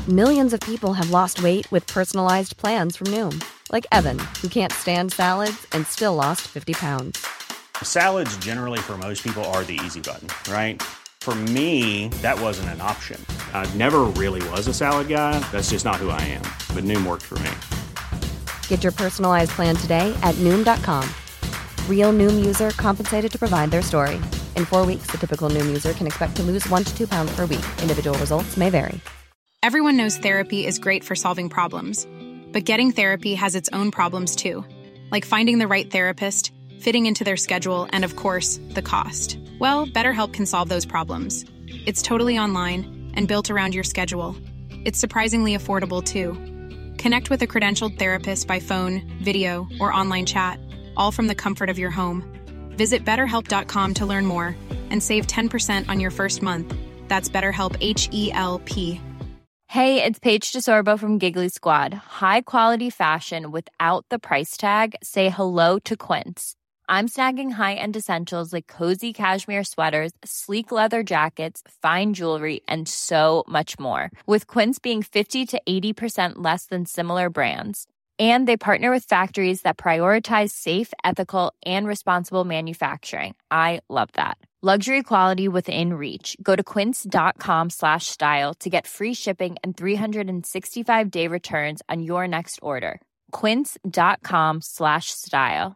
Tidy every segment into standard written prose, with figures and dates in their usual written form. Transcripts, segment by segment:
Millions of people have lost weight with personalized plans from Noom. Like Evan, who can't stand salads and still lost 50 pounds. Salads generally for most people are the easy button, right? For me, that wasn't an option. I never really was a salad guy. That's just not who I am. But Noom worked for me. Get your personalized plan today at Noom.com. Real Noom user compensated to provide their story. In 4 weeks, the typical Noom user can expect to lose 1 to 2 pounds per week. Individual results may vary. Everyone knows therapy is great for solving problems. But getting therapy has its own problems too. Like finding the right therapist, fitting into their schedule, and of course, the cost. Well, BetterHelp can solve those problems. It's totally online and built around your schedule. It's surprisingly affordable too. Connect with a credentialed therapist by phone, video, or online chat, all from the comfort of your home. Visit BetterHelp.com to learn more and save 10% on your first month. That's BetterHelp, H-E-L-P. Hey, it's Paige DeSorbo from Giggly Squad. High quality fashion without the price tag. Say hello to Quince. I'm snagging high-end essentials like cozy cashmere sweaters, sleek leather jackets, fine jewelry, and so much more. With Quince being 50 to 80% less than similar brands. And they partner with factories that prioritize safe, ethical, and responsible manufacturing. I love that. Luxury quality within reach. Go to quince.com/style to get free shipping and 365-day returns on your next order. Quince.com/style.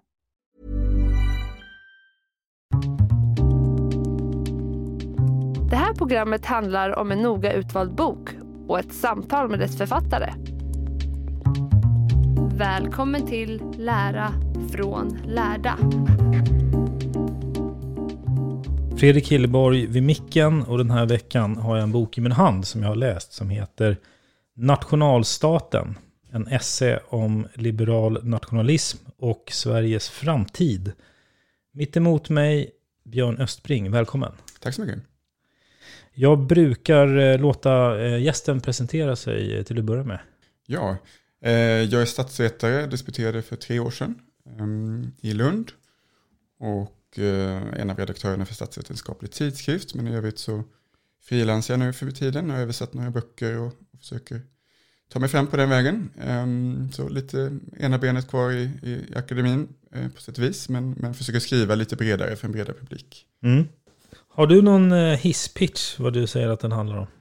Det här programmet handlar om en noga utvald bok och ett samtal med dess författare. Välkommen till Lära från lärda. Fredrik Hilleborg vid micken, och den här veckan har jag en bok i min hand som jag har läst som heter Nationalstaten. En essä om liberal nationalism och Sveriges framtid. Mitt emot mig, Björn Östbring. Välkommen. Tack så mycket. Jag brukar låta gästen presentera sig till att börja med. Ja, jag är statsvetare, disputerade för 3 år sedan i Lund. Och en av redaktörerna för Statsvetenskaplig tidskrift. Men i övrigt så frilansar jag nu för tiden och har översatt några böcker och försöker ta mig fram på den vägen. Så lite ena benet kvar i akademin på sätt och vis. Men försöker skriva lite bredare för en bredare publik. Mm. Har du någon hisspitch vad du säger att den handlar om?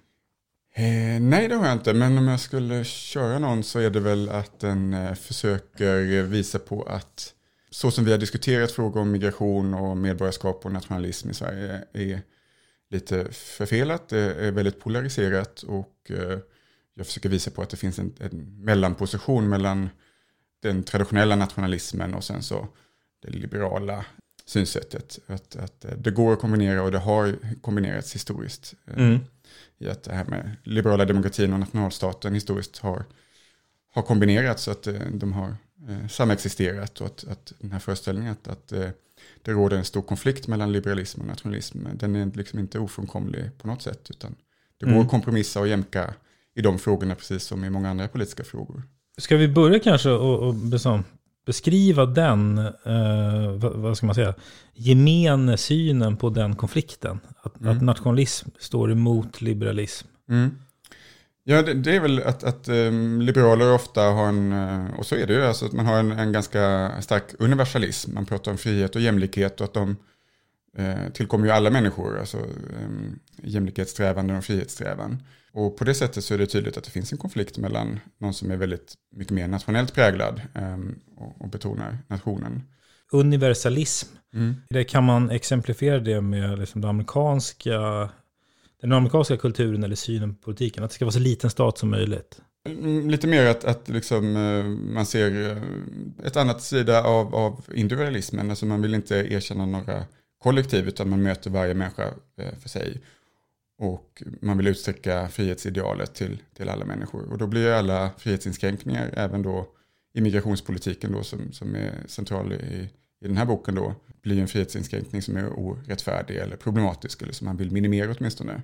Nej, det har jag inte. Men om jag skulle köra någon så är det väl att den försöker visa på att så som vi har diskuterat frågor om migration och medborgarskap och nationalism i Sverige är lite förfelat. Det är väldigt polariserat och jag försöker visa på att det finns en mellanposition mellan den traditionella nationalismen och sen så det liberala synsättet. Att det går att kombinera och det har kombinerats historiskt. I att det här med liberala demokratin och nationalstaten historiskt har kombinerats så att de har samexisterat och att den här föreställningen att det råder en stor konflikt mellan liberalism och nationalism, den är liksom inte ofrånkomlig på något sätt, utan det går att kompromissa och jämka i de frågorna precis som i många andra politiska frågor. Ska vi börja kanske och beskriva den, vad ska man säga, gemen synen på den konflikten, att nationalism står emot liberalism? Ja, det är väl att liberaler ofta har och så är det ju, alltså att man har en ganska stark universalism. Man pratar om frihet och jämlikhet och att de tillkommer ju alla människor, alltså jämlikhetssträvanden och frihetssträvan. Och på det sättet så är det tydligt att det finns en konflikt mellan någon som är väldigt mycket mer nationellt präglad och betonar nationen. Universalism, det kan man exemplifiera det med liksom den amerikanska kulturen eller synen på politiken, att det ska vara så liten stat som möjligt. Lite mer att liksom, man ser ett annat sida av individualismen. Alltså man vill inte erkänna några kollektiv utan man möter varje människa för sig. Och man vill utsträcka frihetsidealet till alla människor. Och då blir alla frihetsinskränkningar, även då immigrationspolitiken då, som är central i den här boken då, blir en frihetsinskränkning som är orättfärdig eller problematisk eller som man vill minimera åtminstone.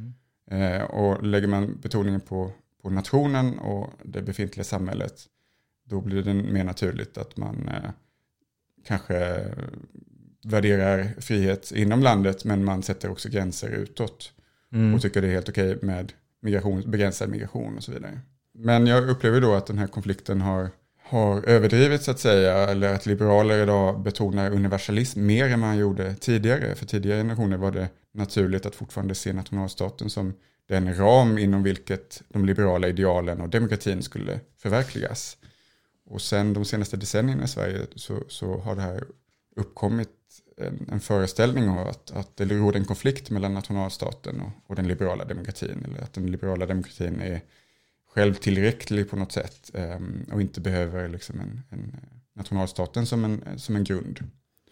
Och lägger man betoningen på nationen och det befintliga samhället, då blir det mer naturligt att man kanske värderar frihet inom landet, men man sätter också gränser utåt och tycker det är helt okej med begränsad migration och så vidare. Men jag upplever då att den här konflikten har överdrivits så att säga, eller att liberaler idag betonar universalism mer än man gjorde tidigare. För tidigare generationer var det naturligt att fortfarande se nationalstaten som den ram inom vilket de liberala idealen och demokratin skulle förverkligas. Och sen de senaste decennierna i Sverige så har det här uppkommit en föreställning av att det råder en konflikt mellan nationalstaten och den liberala demokratin. Eller att den liberala demokratin är själv tillräcklig på något sätt och inte behöver liksom en nationalstaten som en grund.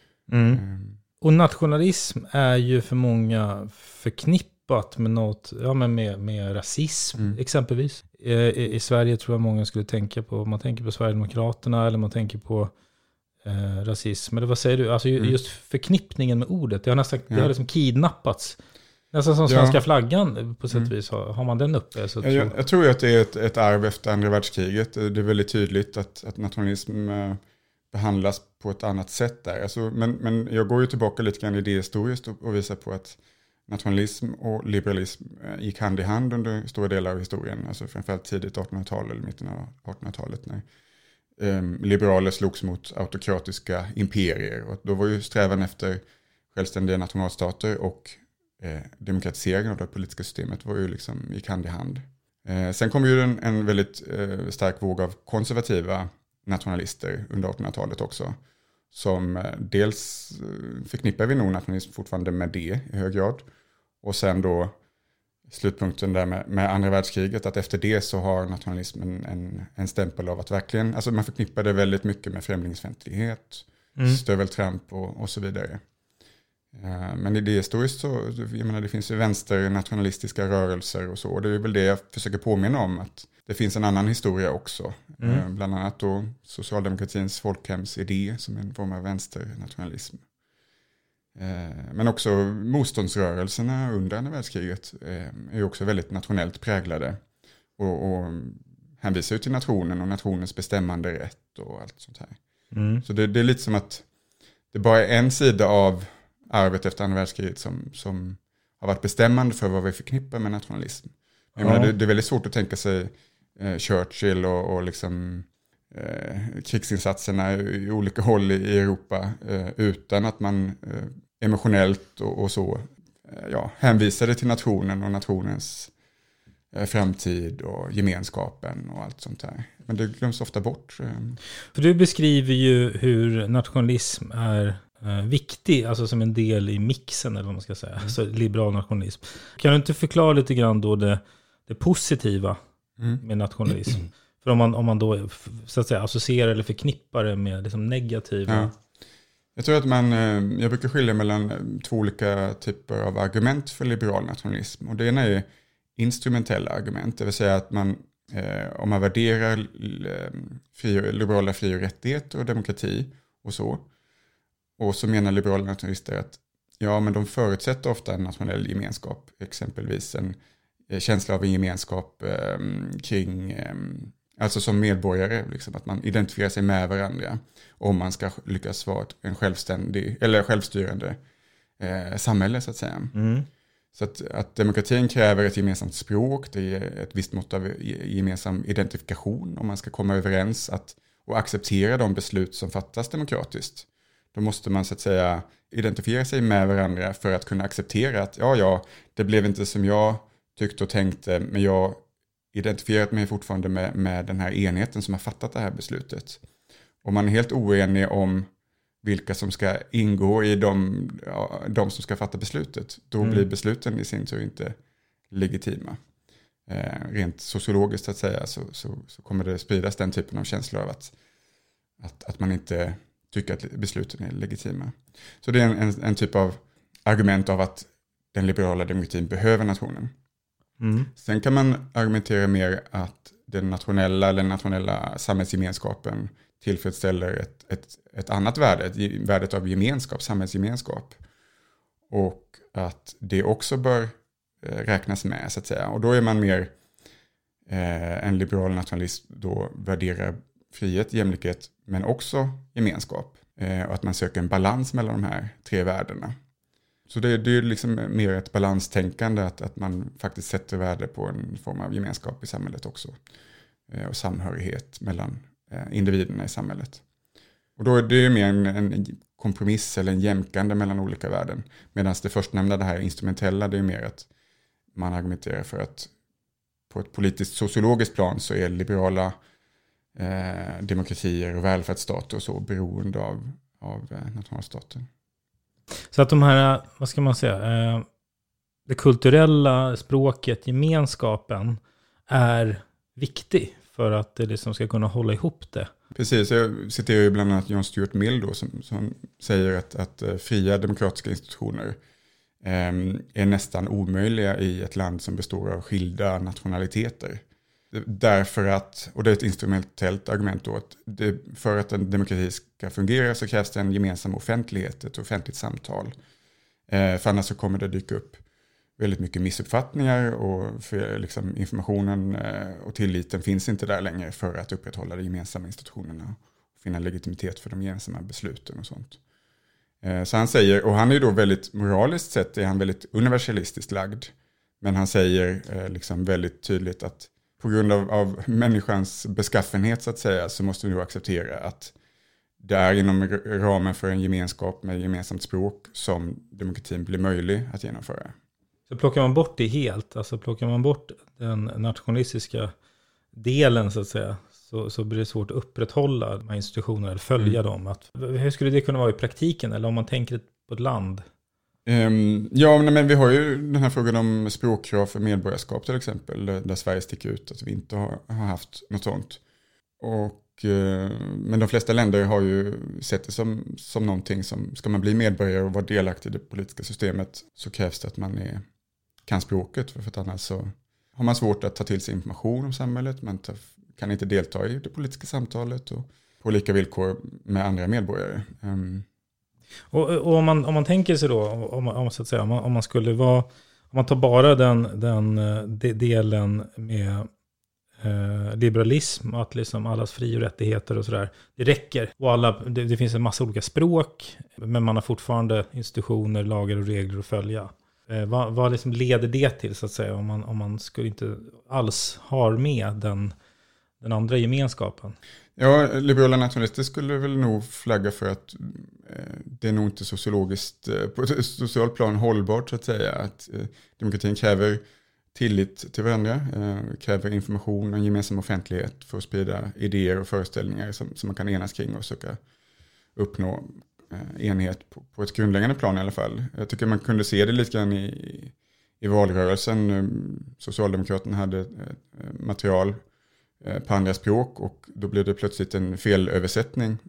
Och nationalism är ju för många förknippat med något, med rasism exempelvis. I Sverige tror jag många skulle tänka på, man tänker på Sverigedemokraterna eller man tänker på rasism. Eller vad säger du? Alltså just förknippningen med ordet, det har liksom kidnappats. Nästan som svenska flaggan på sätt och vis. Har man den uppe? Så jag tror att det är ett arv efter andra världskriget. Det är väldigt tydligt att nationalism behandlas på ett annat sätt där. Alltså, men jag går ju tillbaka lite grann idéhistoriskt och visar på att nationalism och liberalism gick hand i hand under stora delar av historien. Alltså framförallt tidigt 1800-tal eller mitten av 1800-talet när liberaler slogs mot autokratiska imperier. Och då var ju strävan efter självständiga nationalstater och demokratiseringen av det politiska systemet var ju liksom gick hand i hand. Sen kom ju en väldigt stark våg av konservativa nationalister under 1800-talet också. Som dels förknippar vi nog nationalism fortfarande med det i hög grad. Och sen då slutpunkten där med andra världskriget, att efter det så har nationalismen en stämpel av att verkligen, alltså man förknippar det väldigt mycket med främlingsfientlighet, stöveltramp och så vidare. Men idéhistoriskt så, jag menar, det finns ju vänsternationalistiska rörelser och så. Och det är väl det jag försöker påminna om, att det finns en annan historia också. Bland annat då socialdemokratins folkhemsidé som en form av vänsternationalism. Men också motståndsrörelserna under andra världskriget är ju också väldigt nationellt präglade. Och hänvisar ju till nationen och nationens bestämmande rätt och allt sånt här. Så det är lite som att det bara är en sida av arvet efter andra världskriget som har varit bestämmande för vad vi förknippar med nationalism. Jag menar, det är väldigt svårt att tänka sig Churchill och liksom krigsinsatserna i olika håll i Europa utan att man emotionellt och så hänvisade till nationen och nationens framtid och gemenskapen och allt sånt där. Men det glöms ofta bort. För du beskriver ju hur nationalism är viktig, alltså som en del i mixen eller vad man ska säga, alltså liberal nationalism. Kan du inte förklara lite grann då det positiva med nationalism? För om man då så att säga associerar eller förknippar det med liksom negativa. Ja. Jag tror att jag brukar skilja mellan två olika typer av argument för liberal nationalism. Och det ena är instrumentella argument, det vill säga att man om man värderar liberala fri- och rättigheter och demokrati och så menar liberala nationalister att men de förutsätter ofta en nationell gemenskap, exempelvis en känsla av en gemenskap kring, alltså som medborgare, liksom, att man identifierar sig med varandra om man ska lyckas vara en självständig eller självstyrande samhälle så att säga. Så att demokratin kräver ett gemensamt språk, det är ett visst mått av gemensam identifikation om man ska komma överens och acceptera de beslut som fattas demokratiskt. Då måste man så att säga identifiera sig med varandra för att kunna acceptera att det blev inte som jag tyckte och tänkte, men jag identifierat mig fortfarande med den här enheten som har fattat det här beslutet. Om man är helt oenig om vilka som ska ingå i de som ska fatta beslutet, då blir besluten i sin tur inte legitima. Rent sociologiskt så att säga så kommer det spridas den typen av känslor av att man inte tycker att besluten är legitima. Så det är en typ av argument av att den liberala demokratin behöver nationen. Sen kan man argumentera mer att den nationella samhällsgemenskapen tillfredsställer ett annat värde, värdet av gemenskap, samhällsgemenskap. Och att det också bör räknas med så att säga. Och då är man mer en liberal nationalist, då värderar frihet, jämlikhet men också gemenskap. Och att man söker en balans mellan de här tre värdena. Så det är liksom mer ett balanstänkande att man faktiskt sätter värde på en form av gemenskap i samhället också. Och samhörighet mellan individerna i samhället. Och då är det ju mer en kompromiss eller en jämkande mellan olika värden. Medan det förstnämnda, det här instrumentella, det är mer att man argumenterar för att på ett politiskt sociologiskt plan så är liberala demokratier och välfärdsstater och så beroende av nationalstaten. Så att de här, vad ska man säga, det kulturella språket, gemenskapen är viktig för att det liksom ska kunna hålla ihop det. Precis, jag citerar ju bland annat John Stuart Mill då, som säger att fria demokratiska institutioner är nästan omöjliga i ett land som består av skilda nationaliteter. Därför att, och det är ett instrumentellt argument då, att för att en demokrati ska fungera så krävs det en gemensam offentlighet, ett offentligt samtal. För annars så kommer det dyka upp väldigt mycket missuppfattningar och för liksom informationen och tilliten finns inte där längre för att upprätthålla de gemensamma institutionerna och finna legitimitet för de gemensamma besluten och sånt. Så han säger, och han är ju då väldigt moraliskt sett är han väldigt universalistiskt lagd, men han säger liksom väldigt tydligt att på grund av människans beskaffenhet så att säga så måste vi då acceptera att det är inom ramen för en gemenskap med gemensamt språk som demokratin blir möjlig att genomföra. Så plockar man bort det helt, alltså plockar man bort den nationalistiska delen så att säga, så blir det svårt att upprätthålla de här institutionerna eller följa dem. Hur skulle det kunna vara i praktiken eller om man tänker på ett land? Men vi har ju den här frågan om språkkrav för medborgarskap till exempel, där Sverige sticker ut att vi inte har haft något sånt. Men de flesta länder har ju sett det som någonting som, ska man bli medborgare och vara delaktig i det politiska systemet så krävs det att man kan språket, för att annars så har man svårt att ta till sig information om samhället, man kan inte delta i det politiska samtalet och på lika villkor med andra medborgare. Och om man tänker sig då, om man skulle vara, om man tar bara den delen med liberalism, att liksom allas fri- och rättigheter och sådär, det räcker. Och det finns en massa olika språk, men man har fortfarande institutioner, lagar och regler att följa. Vad liksom leder det till så att säga, om man skulle inte alls ha med den andra gemenskapen? Ja, liberala nationalister skulle väl nog flagga för att det är nog inte sociologiskt, på ett socialt plan hållbart så att säga, att demokratin kräver tillit till varandra, kräver information och en gemensam offentlighet för att sprida idéer och föreställningar som man kan enas kring och söka uppnå enhet på ett grundläggande plan i alla fall. Jag tycker man kunde se det lite grann i valrörelsen. Socialdemokraterna hade material på andra språk och då blev det plötsligt en felöversättning.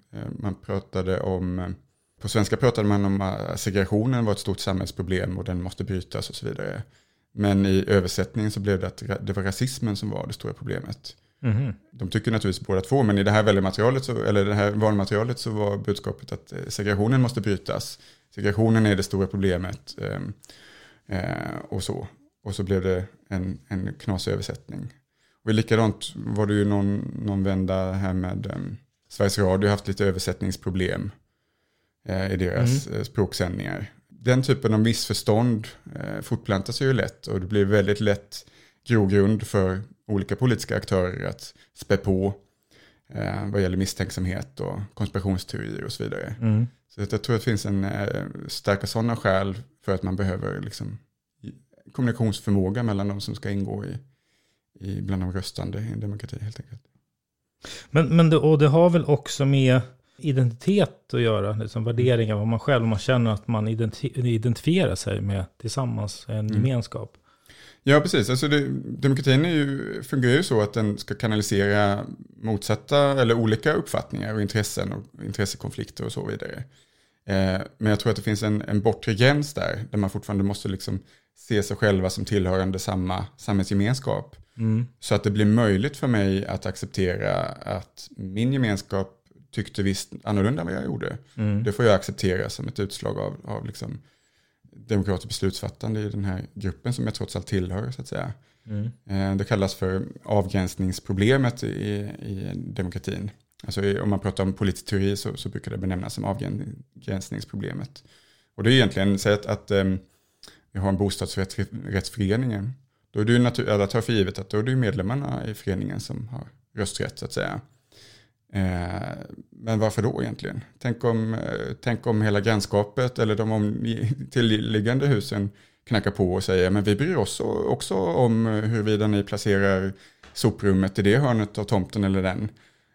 På svenska pratade man om att segregationen var ett stort samhällsproblem och den måste brytas och så vidare. Men i översättningen så blev det att det var rasismen som var det stora problemet. Mm. De tycker naturligtvis båda två, men i det här valmaterialet så var budskapet att segregationen måste brytas. Segregationen är det stora problemet och så. Och så blev det en knasig översättning. Och likadant var det ju någon vända här med Sveriges Radio haft lite översättningsproblem i deras språksändningar. Den typen av missförstånd fortplantas ju lätt och det blir väldigt lätt grogrund för olika politiska aktörer att spä på vad gäller misstänksamhet och konspirationsteorier och så vidare. Mm. Så jag tror att det finns starka sådana skäl för att man behöver liksom kommunikationsförmåga mellan de som ska ingå i bland de röstande i en demokrati helt enkelt. Men det har väl också med identitet att göra, liksom värderingar, vad man själv, om man känner att man identifierar sig med tillsammans en gemenskap. Ja, precis. Alltså demokratin fungerar ju så att den ska kanalisera motsatta eller olika uppfattningar och intressen och intressekonflikter och så vidare. Men jag tror att det finns en bortre gräns där man fortfarande måste liksom se sig själva som tillhörande samma samhällsgemenskap. Mm. Så att det blir möjligt för mig att acceptera att min gemenskap tyckte visst annorlunda än vad jag gjorde. Mm. Det får jag acceptera som ett utslag av liksom demokratiskt beslutsfattande i den här gruppen som jag trots allt tillhör så att säga. Mm. Det kallas för avgränsningsproblemet i demokratin. Alltså om man pratar om politisk teori så brukar det benämnas som avgränsningsproblemet. Och det är egentligen så att vi har en bostadsrättsförening. Då är det ju alla tar för givet att då är det ju medlemmarna i föreningen som har rösträtt så att säga. Men varför då egentligen? Tänk om hela grannskapet eller de tillliggande husen knackar på och säger men vi bryr oss också om huruvida ni placerar soprummet i det hörnet av tomten eller den.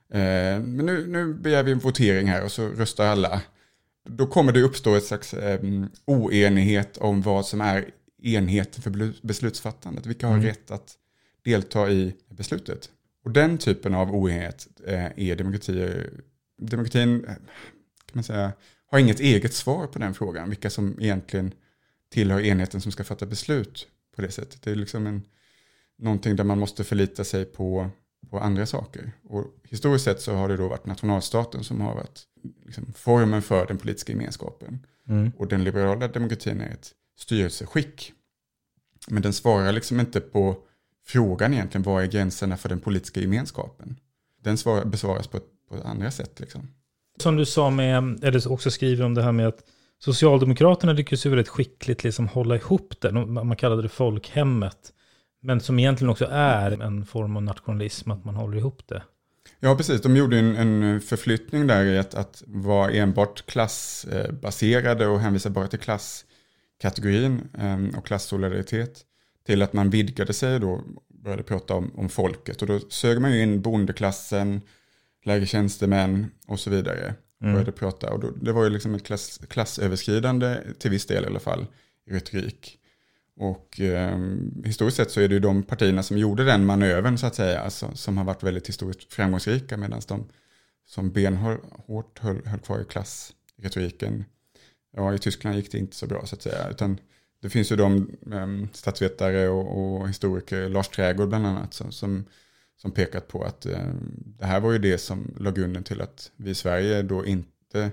Men nu begär vi en votering här och så röstar alla. Då kommer det uppstå ett slags oenighet om vad som är enheten för beslutsfattandet. Vilka har rätt att delta i beslutet. Och den typen av oenighet är demokratin kan man säga, har inget eget svar på den frågan. Vilka som egentligen tillhör enheten som ska fatta beslut på det sättet. Det är liksom någonting där man måste förlita sig på andra saker. Och historiskt sett så har det då varit nationalstaten som har varit liksom formen för den politiska gemenskapen. Och den liberala demokratin är ett styrelseskick. Men den svarar liksom inte på frågan egentligen, vad är gränserna för den politiska gemenskapen? Den besvaras på andra sätt liksom. Som du sa eller också skriver om det här med att Socialdemokraterna lyckas ju väldigt skickligt liksom hålla ihop det. Man kallade det folkhemmet. Men som egentligen också är en form av nationalism, att man håller ihop det. Ja, precis. De gjorde en förflyttning där i att vara enbart klassbaserade och hänvisa bara till klasskategorin och klassolidaritet. Till att man vidgade sig då, började prata om folket. Och då sög man ju in bondeklassen, lägre tjänstemän och så vidare. Började prata. Och då, det var ju liksom ett klassöverskridande, till viss del i alla fall, i retorik. Och historiskt sett så är det ju de partierna som gjorde den manövern så att säga, alltså, som har varit väldigt historiskt framgångsrika, medan de som benhårt höll kvar i klassretoriken. Ja, i Tyskland gick det inte så bra så att säga, utan det finns ju de statsvetare och historiker, Lars Trägård bland annat, som pekat på att det här var ju det som låg grunden till att vi i Sverige då inte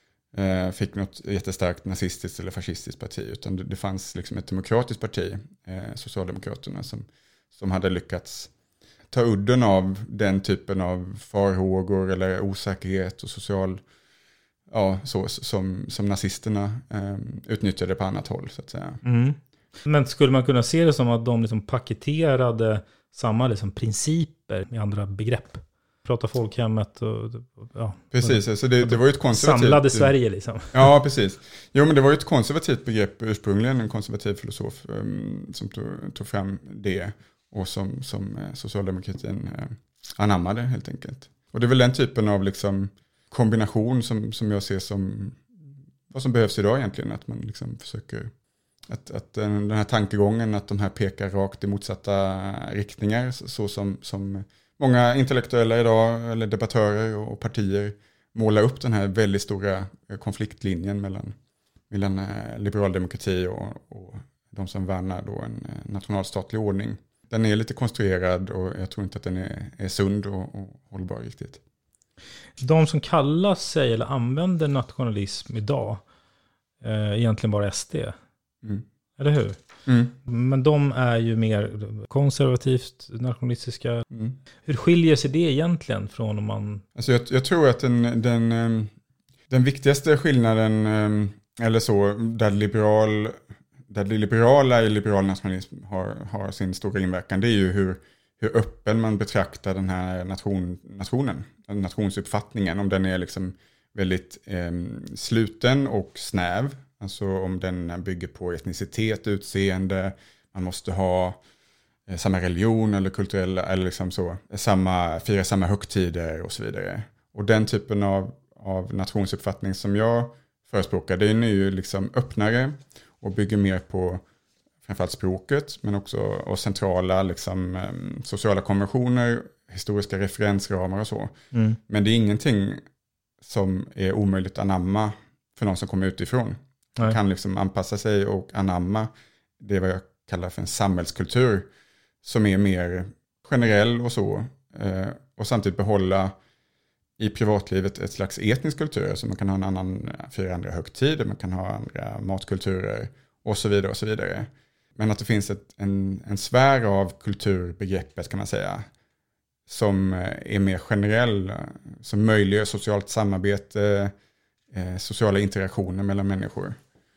fick något jättestarkt nazistiskt eller fascistiskt parti, utan det fanns liksom ett demokratiskt parti, Socialdemokraterna, som hade lyckats ta udden av den typen av farhågor eller osäkerhet och social, som nazisterna utnyttjade på annat håll så att säga. Men skulle man kunna se det som att de liksom paketerade samma liksom principer med andra begrepp? Prata folkhemmet och precis, alltså det var ju ett konservativt... Samlade Sverige liksom. Ja, precis. Jo, men det var ju ett konservativt begrepp ursprungligen, en konservativ filosof som tog fram det och som socialdemokratin anammade helt enkelt. Och det är väl den typen av liksom kombination som jag ser som vad som behövs idag egentligen, att man liksom försöker att den här tankegången att de här pekar rakt i motsatta riktningar, så som många intellektuella idag, eller debattörer och partier, målar upp den här väldigt stora konfliktlinjen mellan liberal demokrati och de som värnar då en nationalstatlig ordning. Den är lite konstruerad och jag tror inte att den är sund och hållbar riktigt. De som kallar sig eller använder nationalism idag egentligen bara SD. Eller hur? Men de är ju mer konservativt nationalistiska. Hur skiljer sig det egentligen från om man... Alltså jag tror att den viktigaste skillnaden, eller så, där det liberala i liberal nationalism har sin stora inverkan, det är ju hur öppen man betraktar den här nationen, nationsuppfattningen, om den är liksom väldigt sluten och snäv. Alltså om den bygger på etnicitet, utseende, man måste ha samma religion eller kulturella, eller liksom så, fira samma högtider och så vidare. Och den typen av nationsuppfattning som jag förespråkar, det är nu liksom öppnare och bygger mer på framförallt språket, men också och centrala liksom, sociala konventioner, historiska referensramar och så. Men det är ingenting som är omöjligt att anamma för någon som kommer utifrån. Man kan liksom anpassa sig och anamma det vad jag kallar för en samhällskultur som är mer generell och så. Och samtidigt behålla i privatlivet ett slags etnisk kultur. Så man kan ha fyra andra högtider, man kan ha andra matkulturer och så vidare och så vidare. Men att det finns en sfär av kulturbegreppet kan man säga som är mer generell, som möjliggör socialt samarbete, sociala interaktioner mellan människor.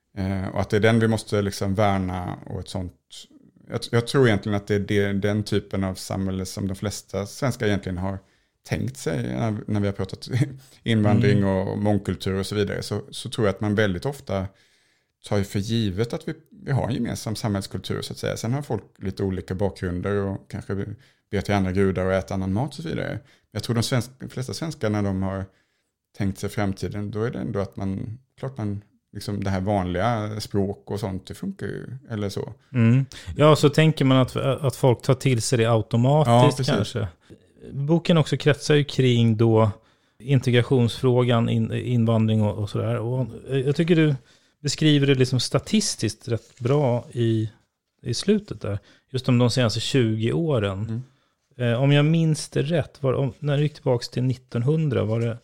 Och att det är den vi måste liksom värna och ett sånt. Jag tror egentligen att det är den typen av samhälle som de flesta svenskar egentligen har tänkt sig när vi har pratat invandring och mångkultur och så vidare. Så tror jag att man väldigt ofta tar för givet att vi har en gemensam samhällskultur så att säga. Sen har folk lite olika bakgrunder och kanske ber till andra gudar och äter annan mat och så vidare. Jag tror de flesta svenskar när de har tänkt sig framtiden, då är det ändå att man liksom det här vanliga språk och sånt, det funkar ju, eller så. Ja, så tänker man att folk tar till sig det automatiskt kanske. Boken också kretsar ju kring då integrationsfrågan, invandring och sådär. Och jag tycker du beskriver det liksom statistiskt rätt bra i slutet där. Just om de senaste 20 åren. Om jag minns det rätt, när det gick tillbaka till 1900 var det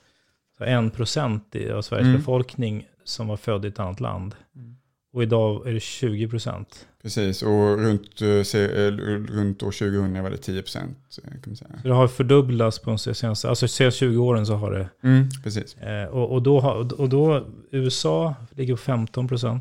1% av Sveriges befolkning som var född i ett annat land. Och idag är det 20%. Precis, och runt år 2000 var det 10%. Kan man säga. Så det har fördubblats på de senaste, alltså senaste 20 åren så har det. Precis. Och då USA ligger på 15%.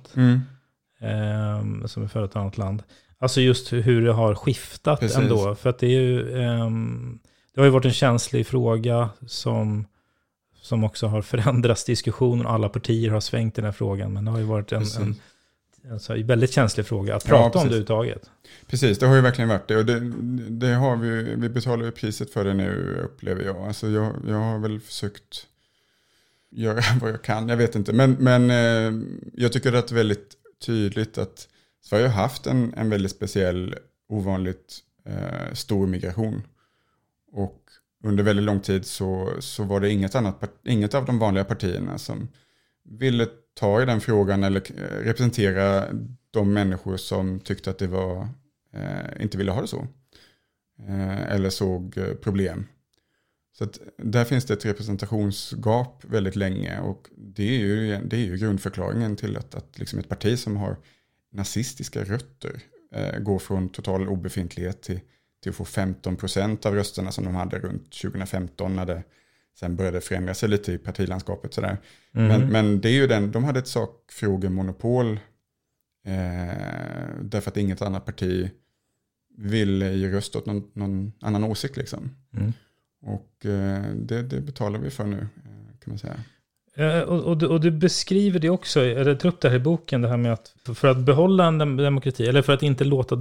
Som är född i ett annat land. Alltså just hur det har skiftat ändå. För att det är ju, det har ju varit en känslig fråga som också har förändrats diskussionen. Alla partier har svängt i den här frågan. Men det har ju varit en väldigt känslig fråga att prata om det överhuvudtaget. Precis, det har ju verkligen varit det. Och det har vi betalar ju priset för det nu, upplever jag. Alltså jag har väl försökt göra vad jag kan. Jag vet inte. Men jag tycker att det är väldigt tydligt att Sverige har haft en väldigt speciell, ovanligt stor migration. Och under väldigt lång tid så var det inget av de vanliga partierna som ville ta i den frågan eller representera de människor som tyckte att det var inte ville ha det så. Eller såg problem. Så att där finns det ett representationsgap väldigt länge, och det är ju grundförklaringen till att liksom ett parti som har nazistiska rötter går från total obefintlighet till att få 15% av rösterna som de hade runt 2015 när det sen började förändra sig lite i partilandskapet. Sådär. Men det är ju de hade ett sakfrågemonopol därför att inget annat parti ville ge röst åt någon annan åsikt. Liksom. Och det betalar vi för nu, kan man säga. Och du beskriver det också, eller tar upp det här i boken, det här med att för att behålla en demokrati, eller för att inte låta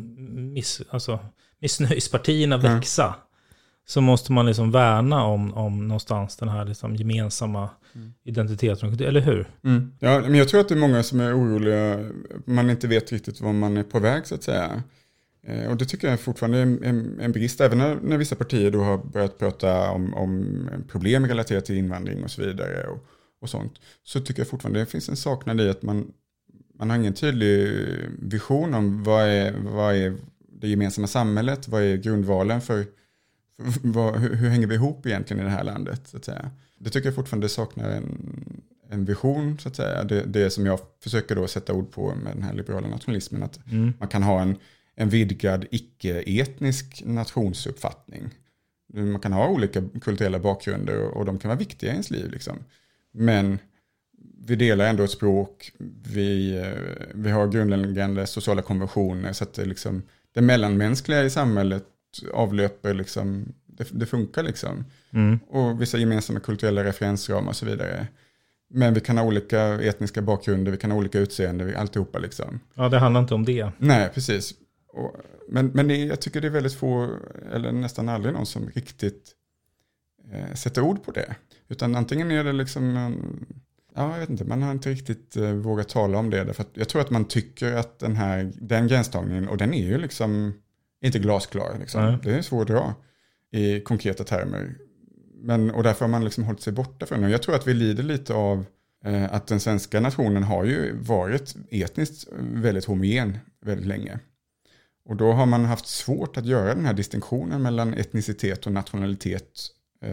missnöjespartierna växa, så måste man liksom värna om någonstans den här liksom gemensamma identiteten, eller hur? Ja, men jag tror att det är många som är oroliga, man inte vet riktigt var man är på väg så att säga. Och det tycker jag fortfarande är en brist, även när vissa partier då har börjat prata om problem relaterat till invandring och så vidare och sånt. Så tycker jag fortfarande det finns en saknad i att man har ingen tydlig vision om vad är det gemensamma samhället, vad är grundvalen för hur hänger vi ihop egentligen i det här landet så att säga. Det tycker jag fortfarande saknar en vision så att säga. Det som jag försöker då sätta ord på med den här liberala nationalismen, att man kan ha en vidgad icke-etnisk nationsuppfattning. Man kan ha olika kulturella bakgrunder och de kan vara viktiga i ens liv. Liksom. Men vi delar ändå ett språk, vi har grundläggande sociala konventioner, så att det mellanmänskliga i samhället avlöper, liksom, det funkar. Liksom. Och vissa gemensamma kulturella referensramar och så vidare. Men vi kan ha olika etniska bakgrunder, vi kan ha olika utseende, alltihopa. Liksom. Ja, det handlar inte om det. Nej, precis. Men jag tycker det är väldigt få, eller nästan aldrig någon som riktigt sätter ord på det. Utan antingen är det liksom, jag vet inte, man har inte riktigt vågat tala om det. Därför att jag tror att man tycker att den gränstagningen, och den är ju liksom inte glasklar. Liksom. Det är svårt att dra i konkreta termer. Och därför har man liksom hållit sig borta från det. Jag tror att vi lider lite av att den svenska nationen har ju varit etniskt väldigt homogen väldigt länge. Och då har man haft svårt att göra den här distinktionen mellan etnicitet och nationalitet.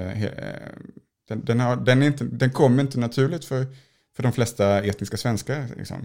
Den kommer inte naturligt för de flesta etniska svenskar. Liksom.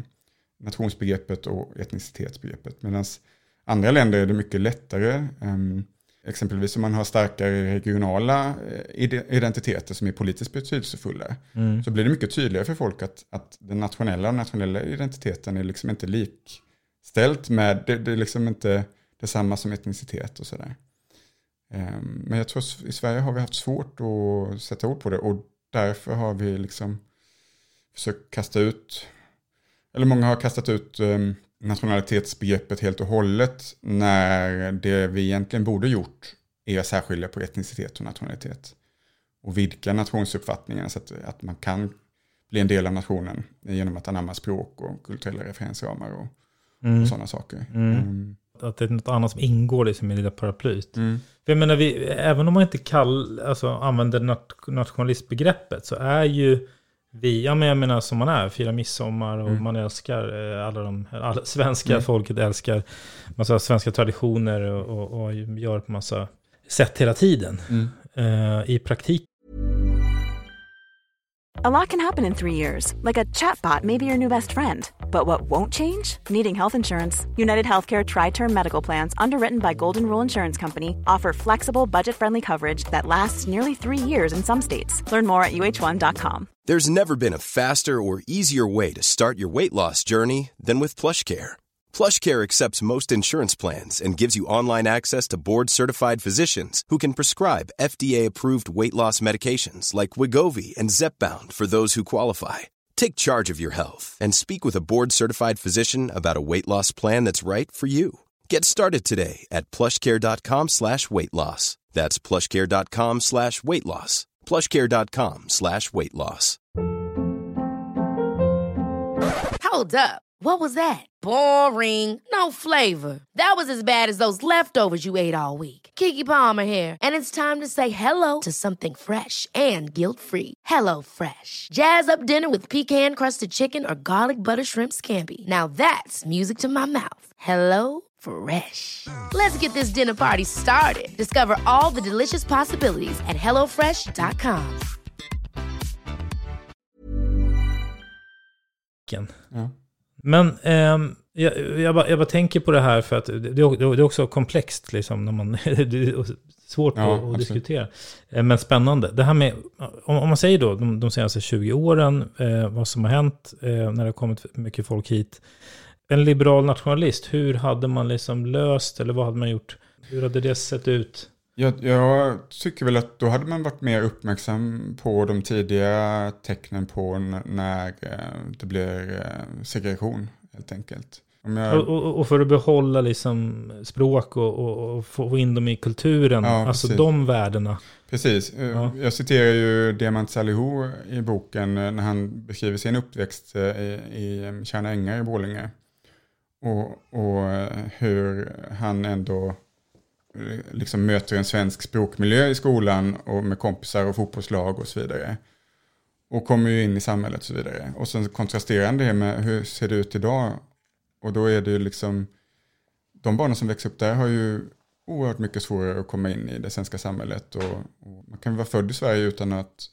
Nationsbegreppet och etnicitetsbegreppet. Medan andra länder är det mycket lättare. exempelvis om man har starkare regionala identiteter som är politiskt betydelsefulla, så blir det mycket tydligare för folk att den nationella identiteten är liksom inte likställt med, det är liksom inte detsamma som etnicitet och sådär. Men jag tror i Sverige har vi haft svårt att sätta ord på det, och därför har vi liksom försökt kasta ut, eller många har kastat ut nationalitetsbegreppet helt och hållet, när det vi egentligen borde gjort är att särskilja på etnicitet och nationalitet och vidga nationsuppfattningen så att man kan bli en del av nationen genom att anamma språk och kulturella referensramar och sådana saker. Att det är något annat som ingår liksom i det där paraplyt. För jag menar, även om man inte använder nationalistbegreppet, så är ju vi, jag menar som man är, firar midsommar och man älskar alla svenska folket älskar massa svenska traditioner och gör på massa sätt hela tiden i praktik. A lot can happen in 3 years, like a chatbot may be your new best friend. But what won't change? Needing health insurance. United Healthcare Tri-Term Medical Plans, underwritten by Golden Rule Insurance Company, offer flexible, budget-friendly coverage that lasts nearly 3 years in some states. Learn more at uh1.com. There's never been a faster or easier way to start your weight loss journey than with PlushCare. PlushCare accepts most insurance plans and gives you online access to board-certified physicians who can prescribe FDA-approved weight loss medications like Wegovy and Zepbound for those who qualify. Take charge of your health and speak with a board-certified physician about a weight loss plan that's right for you. Get started today at plushcare.com/weightloss. That's plushcare.com/weightloss. plushcare.com/weightloss. Hold up. What was that? Boring. No flavor. That was as bad as those leftovers you ate all week. Keke Palmer here, and it's time to say hello to something fresh and guilt-free. Hello Fresh. Jazz up dinner with pecan-crusted chicken or garlic butter shrimp scampi. Now that's music to my mouth. Hello Fresh. Let's get this dinner party started. Discover all the delicious possibilities at hellofresh.com. Ja. Men jag bara tänker på det här, för att det är också komplext liksom, när man, det är svårt att diskutera. Men spännande. Det här med, om man säger då de senaste 20 åren, vad som har hänt när det har kommit mycket folk hit. En liberal nationalist, hur hade man liksom löst, eller vad hade man gjort? Hur hade det sett ut? Jag tycker väl att då hade man varit mer uppmärksam på de tidiga tecknen på när det blir segregation, helt enkelt. Och för att behålla liksom språk och få in dem i kulturen, alltså precis. De värdena. Precis. Ja. Jag citerar ju Diamant Salihu i boken när han beskriver sin uppväxt i Tjärna Ängar i Borlänge. Och hur han ändå liksom möter en svensk språkmiljö i skolan och med kompisar och fotbollslag och så vidare. Och kommer ju in i samhället och så vidare. Och sen kontrasterar han det med hur ser det ut idag. Och då är det ju liksom, de barnen som växer upp där har ju oerhört mycket svårare att komma in i det svenska samhället. Och man kan vara född i Sverige utan att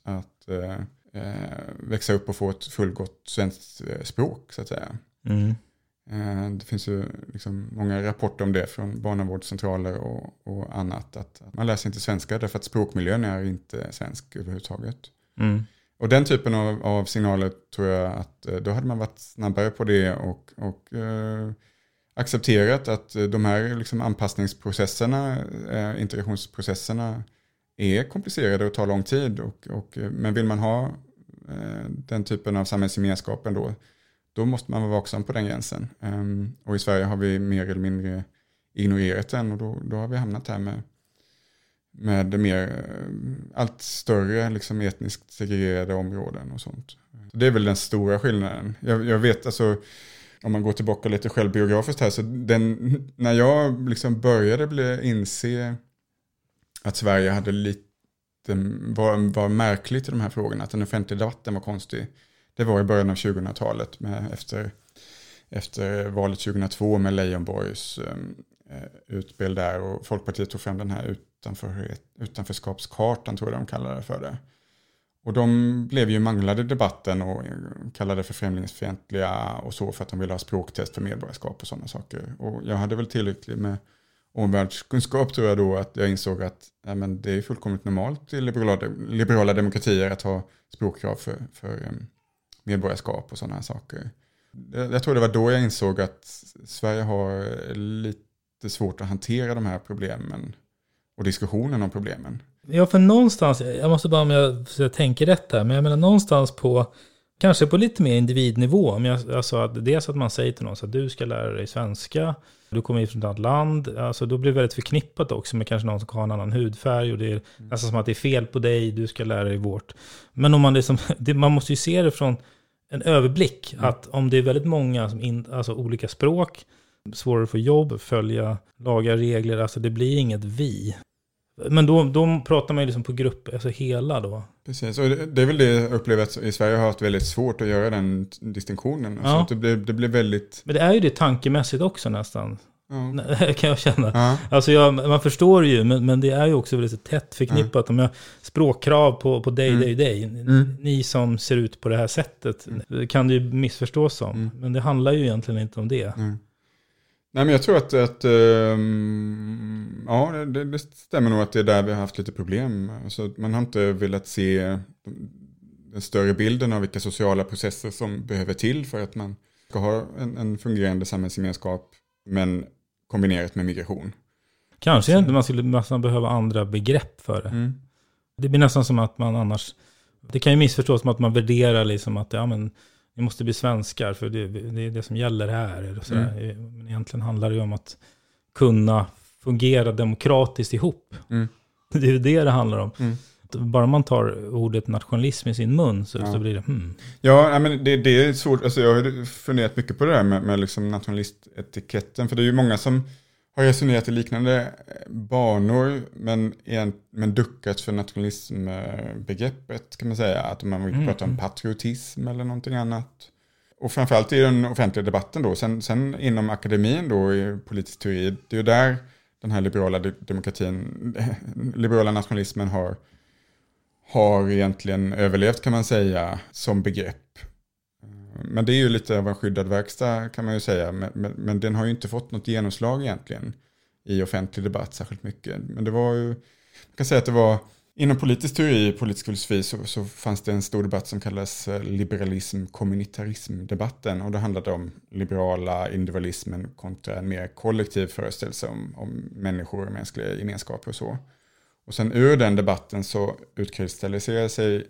växa upp och få ett fullgott svenskt språk, så att säga. Det finns ju liksom många rapporter om det från barnavårdscentraler och annat, att man läser inte svenska därför att språkmiljön är inte svensk överhuvudtaget. Och den typen av signaler tror jag att då hade man varit snabbare på det och accepterat att de här liksom anpassningsprocesserna, integrationsprocesserna är komplicerade och tar lång tid. Men vill man ha den typen av samhällsgemenskapen då måste man vara vaksam på den gränsen. Och i Sverige har vi mer eller mindre ignorerat den, och då har vi hamnat här med mer allt större liksom etniskt segregerade områden och sånt. Det är väl den stora skillnaden. Jag vet, alltså, om man går tillbaka lite självbiografiskt här, så när jag liksom började inse att Sverige hade var märkligt i de här frågorna, att den offentliga debatten var konstig. Det var i början av 2000-talet efter valet 2002 med Leijonborgs utspel där, och Folkpartiet tog fram den här utanförskapskartan, tror jag de kallade det för det. Och de blev ju manglade i debatten och kallade det för främlingsfientliga och så, för att de ville ha språktest för medborgarskap och sådana saker. Och jag hade väl tillräckligt med omvärldskunskap tror jag då att jag insåg att men det är fullkomligt normalt i liberala demokratier att ha språkkrav för medborgarskap och sådana här saker. Jag tror det var då jag insåg att Sverige har lite svårt att hantera de här problemen och diskussionen om problemen. Ja, för någonstans, jag måste bara om jag tänker rätt här, men jag menar någonstans på, kanske på lite mer individnivå. Men jag sa att dels att man säger till någon så att du ska lära dig svenska, du kommer ifrån ett annat land, alltså då blir det väldigt förknippat också med kanske någon som har en annan hudfärg och det är nästan som att det är fel på dig, du ska lära dig vårt. Men om man liksom, man måste ju se det från en överblick, att om det är väldigt många som alltså olika språk, svårare för jobb, följa lagar, regler, alltså det blir inget vi. Men då pratar man ju liksom på grupp, alltså hela då. Precis, och det är väl det jag upplever att i Sverige har haft väldigt svårt att göra den distinktionen. Ja. Alltså det blir väldigt... Men det är ju det tankemässigt också nästan. Ja. Kan jag känna. Ja. Alltså man förstår ju, men det är ju också väldigt tätt förknippat. Om jag språkkrav på dig. Ni som ser ut på det här sättet kan det ju missförstås som. Men det handlar ju egentligen inte om det. Nej, men jag tror att ja, det stämmer nog att det är där vi har haft lite problem. Alltså, man har inte velat se den större bilden av vilka sociala processer som behöver till för att man ska ha en fungerande samhällsgemenskap, men kombinerat med migration. Kanske inte man skulle nästan behöva andra begrepp för det. Det blir nästan som att man annars, det kan ju missförstås som att man värderar liksom att vi måste bli svenskar för det är det som gäller här. Eller så där. Men egentligen handlar det ju om att kunna fungera demokratiskt ihop. Det är ju det handlar om. Bara man tar ordet nationalism i sin mun så blir det Ja, men det är svårt. Alltså jag har funderat mycket på det där med liksom nationalistetiketten. För det är ju många som har resonerat i liknande banor men duckat för nationalismbegreppet kan man säga. Att man vill prata om patriotism eller någonting annat. Och framförallt i den offentliga debatten då. Sen inom akademin då i politisk teori, det är ju där den här liberala nationalismen har egentligen överlevt kan man säga som begrepp. Men det är ju lite av en skyddad verkstad kan man ju säga. Men den har ju inte fått något genomslag egentligen i offentlig debatt särskilt mycket. Men det var ju, man kan säga att det var inom politisk teori, politisk filosofi så fanns det en stor debatt som kallas liberalism-kommunitarism-debatten. Och det handlade om liberala individualismen kontra en mer kollektiv föreställelse om människor och mänskliga gemenskaper och så. Och sen ur den debatten så utkristalliserade sig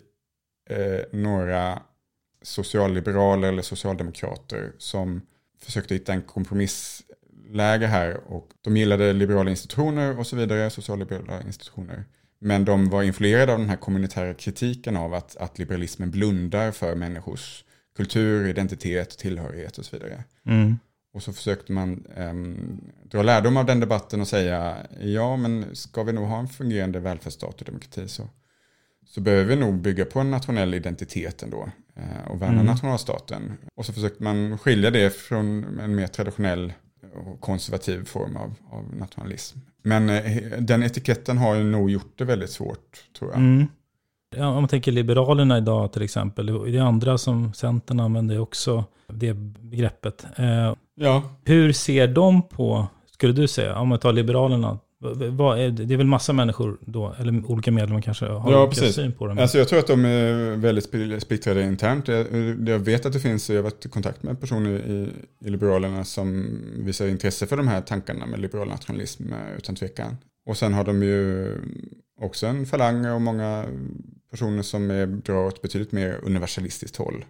några socialliberaler eller socialdemokrater som försökte hitta en kompromissläge här, och de gillade liberala institutioner och så vidare, socialliberala institutioner. Men de var influerade av den här kommunitära kritiken av att liberalismen blundar för människors kultur, identitet, tillhörighet och så vidare. Och så försökte man dra lärdom av den debatten och säga, ja men ska vi nog ha en fungerande välfärdsstat och demokrati så behöver vi nog bygga på en nationell identitet ändå och värna nationalstaten. Och så försökte man skilja det från en mer traditionell och konservativ form av nationalism. Men den etiketten har ju nog gjort det väldigt svårt, tror jag. Ja, om man tänker Liberalerna idag till exempel, det är andra som Centern använder också det begreppet. Hur ser de på, skulle du säga, om man tar Liberalerna, det är väl massa människor då, eller olika medlemmar kanske har olika syn på dem? Alltså jag tror att de är väldigt splittrade internt. Jag vet att det finns, jag har varit i kontakt med personer i Liberalerna som visar intresse för de här tankarna med liberal nationalism utan tvekan. Och sen har de ju också en falang och många personer som drar åt betydligt mer universalistiskt håll.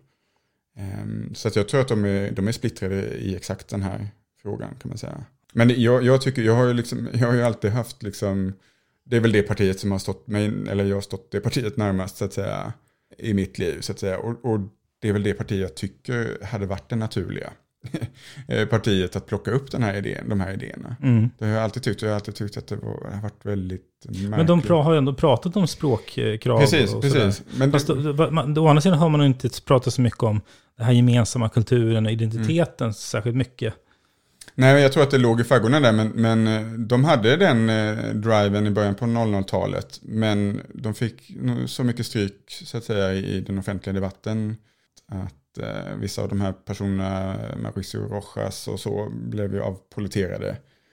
Så att jag tror att de är splittrade i exakt den här frågan kan man säga. Men jag tycker, jag har ju alltid haft liksom, det är väl det partiet som har stått mig, eller jag har stått det partiet närmast så att säga i mitt liv så att säga. Och det är väl det partiet jag tycker hade varit det naturliga partiet att plocka upp de här idéerna. Det har jag alltid tyckt, och jag har alltid tyckt att det har varit väldigt märkligt. Men de har ju ändå pratat om språkkrav. Precis. Men fast å andra sidan har man nog inte pratat så mycket om den här gemensamma kulturen och identiteten särskilt mycket. Nej, jag tror att det låg i faggorna där, men de hade den driven i början på 00-talet, men de fick så mycket stryk så att säga i den offentliga debatten att vissa av de här personerna, Mauricio Rojas och så, blev ju avpoliterade.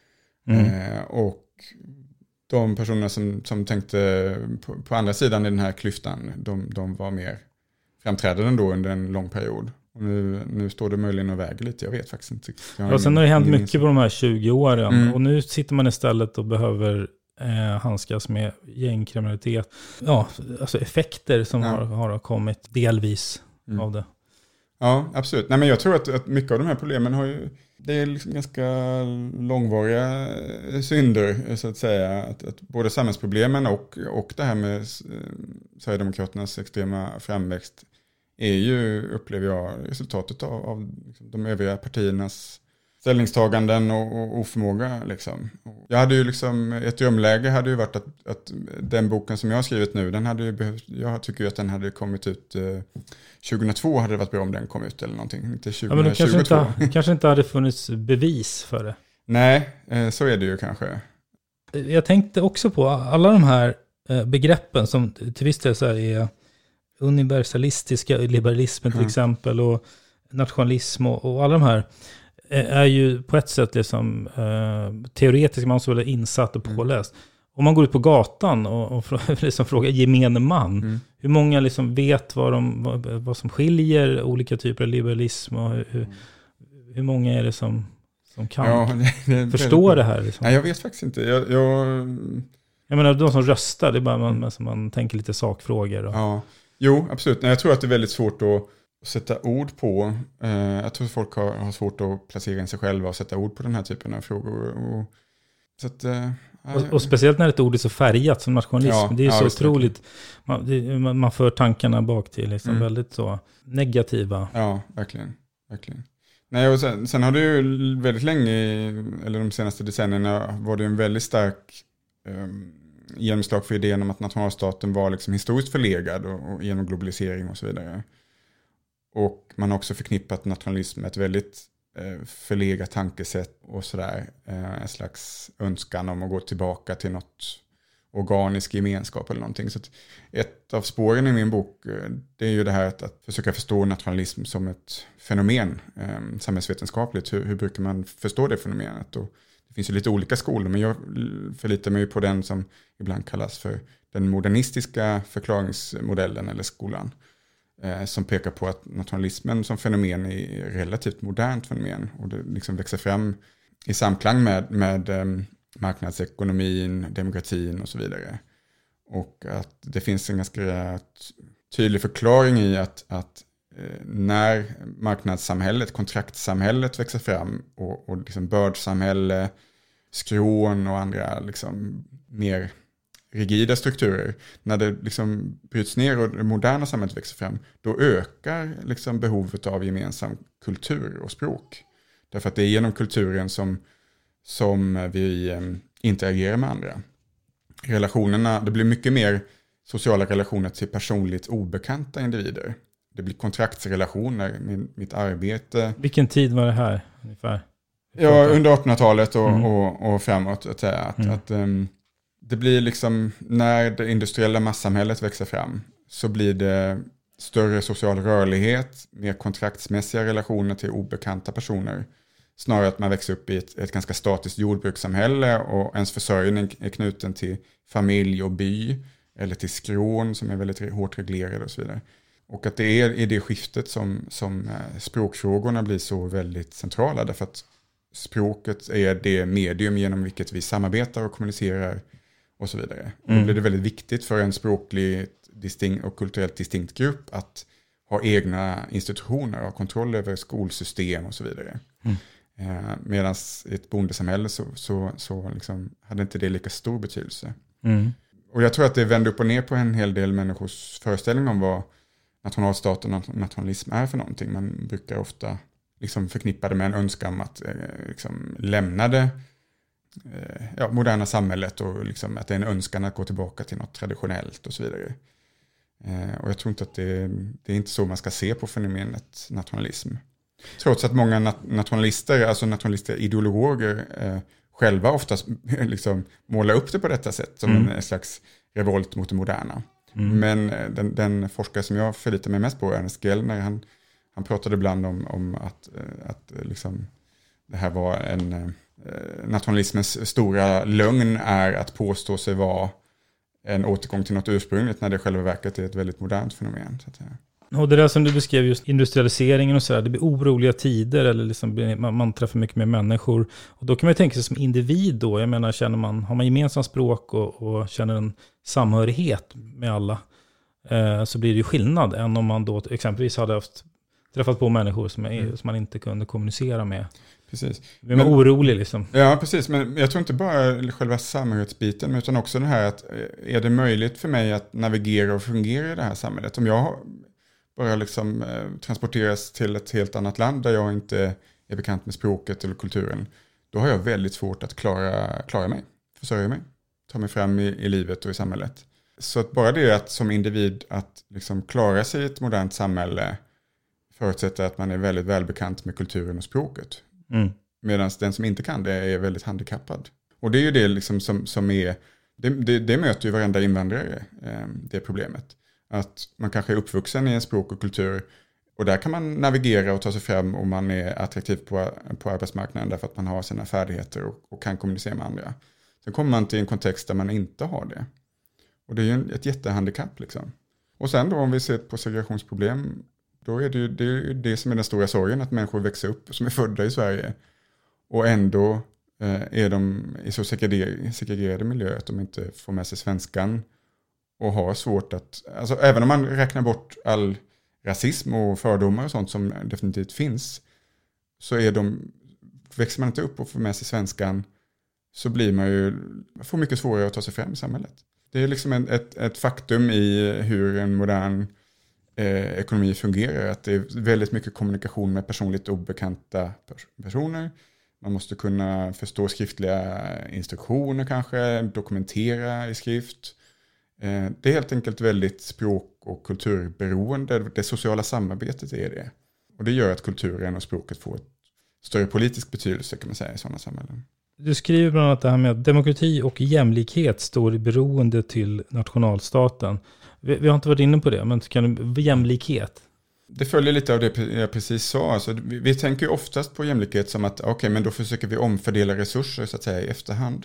Och de personerna som tänkte på andra sidan i den här klyftan, de var mer framträdande då under en lång period. Och nu står det möjligen och väger lite, jag vet faktiskt inte. Och sen har det hänt mycket på de här 20 åren. Och nu sitter man istället och behöver handskas med gängkriminalitet. Ja, alltså effekter som har kommit delvis av det. Ja, absolut. Nej, men jag tror att mycket av de här problemen det är liksom ganska långvariga synder, så att säga. Att både samhällsproblemen och det här med Sverigedemokraternas extrema framväxt är ju, upplever jag, resultatet av liksom de övriga partiernas ställningstaganden och oförmåga. Liksom. Jag hade ju liksom, ett drömläge hade ju varit att den boken som jag har skrivit nu, den hade ju behövt, jag tycker ju att den hade kommit ut 2002 hade det varit bra om den kom ut eller någonting, inte 2022. Ja, men det kanske inte hade funnits bevis för det. Nej, så är det ju kanske. Jag tänkte också på alla de här begreppen som till viss del så här är universalistiska, liberalismen till exempel, och nationalism och alla de här är ju på ett sätt liksom teoretiskt, man måste väl insatt och påläst. Om man går ut på gatan och liksom frågar gemene man, hur många liksom vet vad som skiljer olika typer av liberalism, och hur många är det som kan förstå det här? Liksom? Nej, jag vet faktiskt inte. Jag menar, de som röstar, det är bara man tänker lite sakfrågor. Ja, jo, absolut. Nej, jag tror att det är väldigt svårt att sätta ord på. Jag tror att folk har svårt att placera in sig själva och sätta ord på den här typen av frågor. Och speciellt när ett ord är så färgat som nationalism. Det är så otroligt. Man för tankarna bak till liksom väldigt så negativa. Ja, verkligen. Nej, och sen har det ju väldigt länge, eller de senaste decennierna, var det en väldigt stark genomslag för idén om att nationalstaten var liksom historiskt förlegad och genom globalisering och så vidare. Och man har också förknippat nationalism med ett väldigt förlegat tankesätt och sådär. En slags önskan om att gå tillbaka till något organisk gemenskap eller någonting. Så att ett av spåren i min bok, det är ju det här att försöka förstå nationalism som ett fenomen samhällsvetenskapligt. Hur brukar man förstå det fenomenet? Och det finns ju lite olika skolor, men jag förlitar mig på den som ibland kallas för den modernistiska förklaringsmodellen eller skolan. Som pekar på att nationalismen som fenomen är relativt modernt fenomen. Och det liksom växer fram i samklang med marknadsekonomin, demokratin och så vidare. Och att det finns en ganska tydlig förklaring i att när marknadssamhället, kontraktsamhället växer fram och liksom bördsamhälle, skrån och andra liksom mer rigida strukturer, när det liksom bryts ner och det moderna samhället växer fram, då ökar liksom behovet av gemensam kultur och språk. Därför att det är genom kulturen som vi interagerar med andra. Relationerna, det blir mycket mer sociala relationer till personligt obekanta individer. Det blir kontraktsrelationer med mitt arbete. Vilken tid var det här ungefär? Ja, under 1800-talet och framåt. Det blir liksom, när det industriella massamhället växer fram, så blir det större social rörlighet, mer kontraktsmässiga relationer till obekanta personer. Snarare att man växer upp i ett ganska statiskt jordbrukssamhälle och ens försörjning är knuten till familj och by eller till skrån som är väldigt hårt reglerade och så vidare. Och att det är i det skiftet som språkfrågorna blir så väldigt centrala, därför att språket är det medium genom vilket vi samarbetar och kommunicerar och så vidare. Då blir det väldigt viktigt för en språkligt och kulturellt distinkt grupp att ha egna institutioner och kontroll över skolsystem och så vidare. Medan i ett bondesamhälle så liksom hade inte det lika stor betydelse. Och jag tror att det vänder upp och ner på en hel del människors föreställning om vad nationalstaten och nationalism är för någonting. Man brukar ofta liksom förknippa det med en önskan att liksom lämna det moderna samhället och liksom att det är en önskan att gå tillbaka till något traditionellt och så vidare. Och jag tror inte att det är inte så man ska se på fenomenet nationalism. Trots att många nationalister, ideologer själva oftast liksom målar upp det på detta sätt som en slags revolt mot det moderna. Men den forskare som jag förlitar mig mest på, Ernest Gellner, han pratade ibland om att liksom det här var nationalismens stora lögn är att påstå sig vara en återgång till något ursprungligt när det i själva verket är ett väldigt modernt fenomen. Så att säga. Och det där som du beskrev, just industrialiseringen och sådär, det blir oroliga tider eller liksom man träffar mycket mer människor. Och då kan man ju tänka sig som individ då, jag menar, har man gemensamt språk och känner en samhörighet med alla, så blir det ju skillnad än om man då exempelvis hade träffat på människor som man inte kunde kommunicera med. Precis. Men man är orolig liksom. Ja, precis. Men jag tror inte bara själva samhörighetsbiten, utan också det här att är det möjligt för mig att navigera och fungera i det här samhället? Om jag bara liksom transporteras till ett helt annat land där jag inte är bekant med språket eller kulturen, då har jag väldigt svårt att klara mig, försörja mig, ta mig fram i livet och i samhället. Så att bara det att som individ att liksom klara sig i ett modernt samhälle förutsätter att man är väldigt välbekant med kulturen och språket. Medan den som inte kan det är väldigt handikappad. Och det är ju det liksom som är, det möter ju varenda invandrare, det problemet. Att man kanske är uppvuxen i en språk och kultur och där kan man navigera och ta sig fram om man är attraktiv på arbetsmarknaden därför att man har sina färdigheter och kan kommunicera med andra. Sen kommer man till en kontext där man inte har det. Och det är ju ett jättehandikapp liksom. Och sen då om vi ser på segregationsproblem, då är det ju det som är den stora sorgen, att människor växer upp som är födda i Sverige och ändå är de i så segregerade miljöer att de inte får med sig svenskan och har svårt att, alltså även om man räknar bort all rasism och fördomar och sånt som definitivt finns, så växer man inte upp och får med sig svenskan, så blir man får mycket svårare att ta sig fram i samhället. Det är liksom ett faktum i hur en modern ekonomi fungerar, att det är väldigt mycket kommunikation med personligt obekanta personer. Man måste kunna förstå skriftliga instruktioner kanske, dokumentera i skrift. Det är helt enkelt väldigt språk- och kulturberoende. Det sociala samarbetet är det. Och det gör att kulturen och språket får ett större politisk betydelse kan man säga i sådana samhällen. Du skriver bland annat det här med att demokrati och jämlikhet står i beroende till nationalstaten. Vi har inte varit inne på det, men jämlikhet? Det följer lite av det jag precis sa. Alltså, vi tänker ju oftast på jämlikhet som att men då försöker vi omfördela resurser så att säga i efterhand.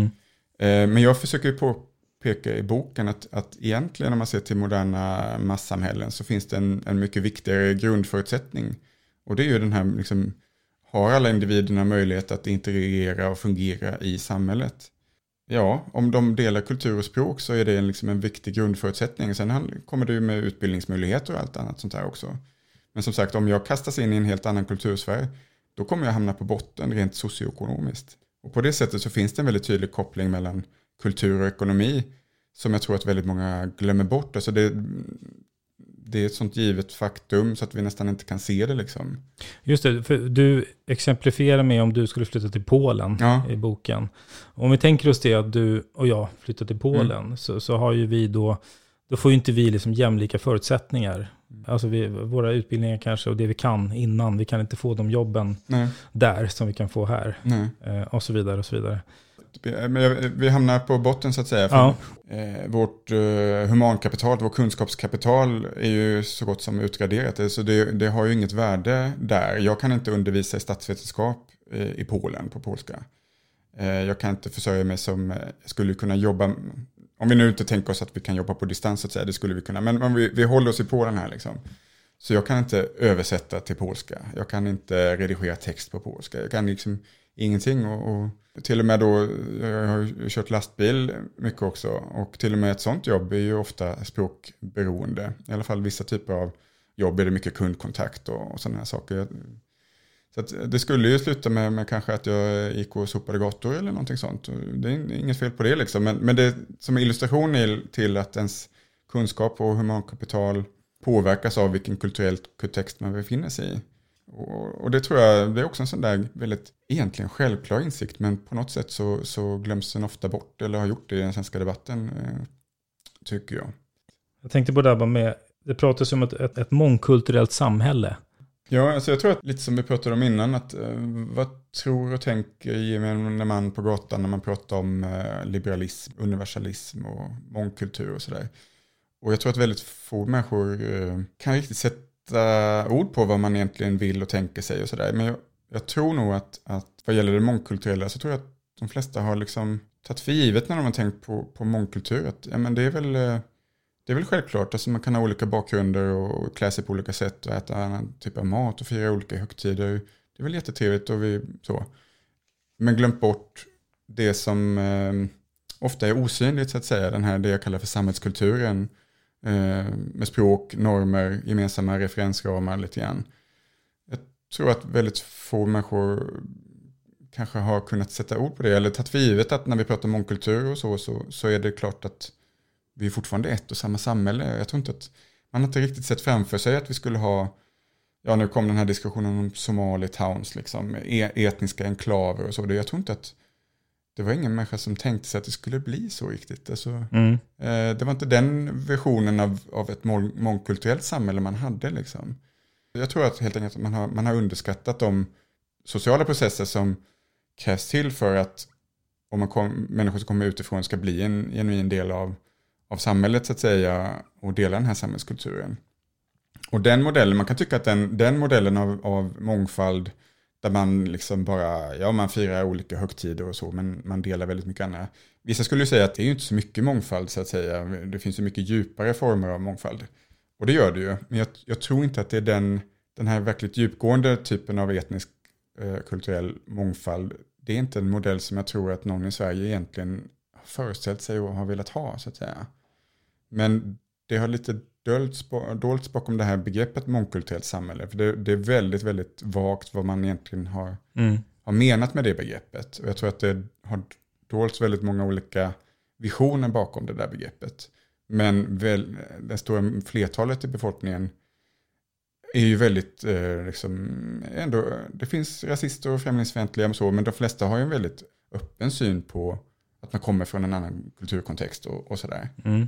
Men jag försöker ju påpeka i boken att egentligen när man ser till moderna massamhällen så finns det en mycket viktigare grundförutsättning. Och det är ju den här liksom, har alla individerna möjlighet att integrera och fungera i samhället? Ja, om de delar kultur och språk så är det liksom en viktig grundförutsättning. Sen kommer det ju med utbildningsmöjligheter och allt annat sånt här också. Men som sagt, om jag kastas in i en helt annan kultursfär, då kommer jag hamna på botten rent socioekonomiskt. Och på det sättet så finns det en väldigt tydlig koppling mellan kultur och ekonomi som jag tror att väldigt många glömmer bort. Alltså det är ett sånt givet faktum så att vi nästan inte kan se det liksom. Just det, för du exemplifierar med om du skulle flytta till Polen i boken. Om vi tänker oss det att du och jag flyttar till Polen så har ju vi då får ju inte vi liksom jämlika förutsättningar. Alltså våra utbildningar kanske och det vi kan innan, vi kan inte få de jobben där som vi kan få här. Och så vidare och så vidare. Vi hamnar på botten så att säga. Vårt humankapital, vårt kunskapskapital är ju så gott som utraderat. Så det har ju inget värde där. Jag kan inte undervisa i statsvetenskap i Polen på polska. Jag kan inte försörja mig som skulle kunna jobba, om vi nu inte tänker oss att vi kan jobba på distans så att säga, det skulle vi kunna. Men om vi håller oss i Polen här liksom. Så jag kan inte översätta till polska. Jag kan inte redigera text på polska. Jag kan liksom ingenting och till och med då, jag har kört lastbil mycket också och till och med ett sånt jobb är ju ofta språkberoende. I alla fall vissa typer av jobb är det mycket kundkontakt och sådana här saker. Så att det skulle ju sluta med kanske att jag gick och sopade gator eller någonting sånt. Det är inget fel på det liksom. Men det som illustration till att ens kunskap och humankapital påverkas av vilken kulturell kontext man befinner sig i. Och det tror jag, det är också en sån där väldigt egentligen självklar insikt, men på något sätt så glöms den ofta bort eller har gjort det i den svenska debatten, tycker jag. Jag tänkte på det här med, det pratas om ett mångkulturellt samhälle. Ja, alltså jag tror att lite som vi pratade om innan, att vad tror och tänker gemene man på gatan när man pratar om liberalism, universalism och mångkultur och sådär. Och jag tror att väldigt få människor kan riktigt sätta ord på vad man egentligen vill och tänker sig och sådär. Men Jag tror nog att vad gäller det mångkulturella så tror jag att de flesta har liksom tagit för givet när de har tänkt på mångkultur. Att, ja, men det är väl självklart. Alltså man kan ha olika bakgrunder och klä sig på olika sätt och äta annan typ av mat och fira olika högtider. Det är väl jättetrevligt och så. Men glömt bort det som ofta är osynligt så att säga. Det jag kallar för samhällskulturen. Med språk, normer, gemensamma referensramar lite grann. Jag tror att väldigt få människor kanske har kunnat sätta ord på det. Eller tagit för givet att när vi pratar mångkultur och så är det klart att vi är fortfarande ett och samma samhälle. Jag tror inte att man inte riktigt sett framför sig att vi skulle ha, ja nu kom den här diskussionen om Somali towns, liksom, etniska enklaver och så. Jag tror inte att det var ingen människa som tänkte sig att det skulle bli så riktigt. Alltså, det var inte den versionen av ett mångkulturellt samhälle man hade. Liksom. Jag tror att helt enkelt man har underskattat de sociala processer som krävs till för att människor som kommer utifrån ska bli en genuin del av samhället så att säga och dela den här samhällskulturen. Och den modellen, man kan tycka att den modellen av mångfald där man liksom bara, man firar olika högtider och så, men man delar väldigt mycket annat. Vissa skulle ju säga att det är ju inte så mycket mångfald så att säga. Det finns ju mycket djupare former av mångfald. Och det gör det ju. Men jag tror inte att det är den här verkligt djupgående typen av etnisk kulturell mångfald. Det är inte en modell som jag tror att någon i Sverige egentligen har föreställt sig och har velat ha så att säga. Men det har lite dolts bakom det här begreppet mångkulturellt samhälle. För det är väldigt, väldigt vagt vad man egentligen har menat med det begreppet. Och jag tror att det har dolts väldigt många olika visioner bakom det där begreppet. Men det stora flertalet i befolkningen är ju väldigt, ändå, det finns rasister och främlingsfientliga och så, men de flesta har ju en väldigt öppen syn på att man kommer från en annan kulturkontext och sådär.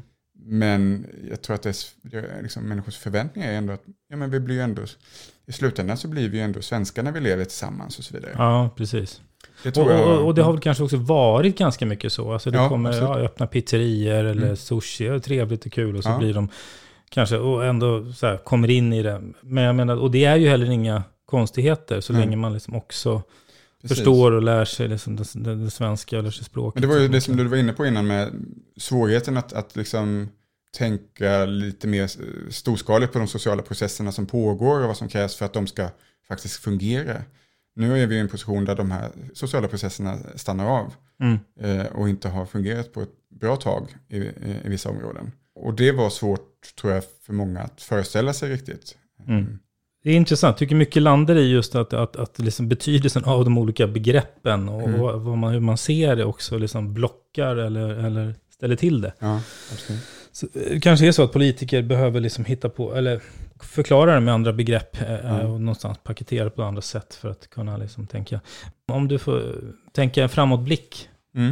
Men jag tror att det är liksom, människors förväntningar är ändå att men vi blir ju ändå, i slutändan så blir vi ju ändå svenskar när vi lever tillsammans och så vidare. Ja, precis. Det tror jag, och det har väl kanske också varit ganska mycket så. Alltså det kommer öppna pizzerier eller sushi, och trevligt och kul, och så blir de kanske, och ändå så här, kommer in i det. Men jag menar, och det är ju heller inga konstigheter så länge man liksom också förstår och lär sig liksom det svenska, lär sig språket. Men det var ju det som du var inne på innan med svårigheten att liksom tänka lite mer storskaligt på de sociala processerna som pågår och vad som krävs för att de ska faktiskt fungera. Nu är vi i en position där de här sociala processerna stannar av och inte har fungerat på ett bra tag i vissa områden. Och det var svårt, tror jag, för många att föreställa sig riktigt. Det är intressant. Jag tycker mycket landar i just att liksom betydelsen av de olika begreppen och hur man ser det också liksom blockar eller ställer till det. Ja, absolut. Så, kanske är så att politiker behöver liksom hitta på eller förklara det med andra begrepp och någonstans paketera på andra sätt för att kunna liksom tänka. Om du får tänka en framåtblick,